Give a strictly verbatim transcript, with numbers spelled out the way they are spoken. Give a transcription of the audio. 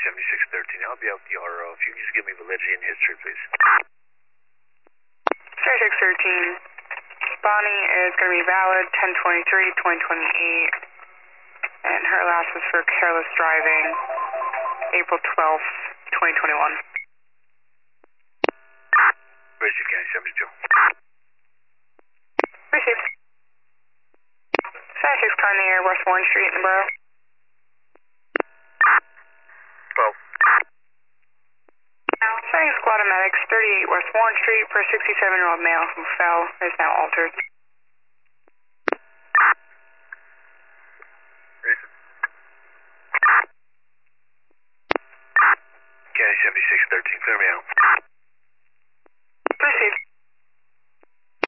seventy-six thirteen. I'll be out the R O. If you can just give me validity and history, please. seventy-six thirteen. Bonnie is going to be valid ten twenty-three twenty twenty-eight. And her last was for careless driving, April twelfth, twenty twenty-one. Bridge County seventy-two. Received. seventy-six car near West Warren Street in the borough. twelve. Sending squad of medics, thirty-eight West Warren Street for a sixty-seven-year-old male who fell, is now altered.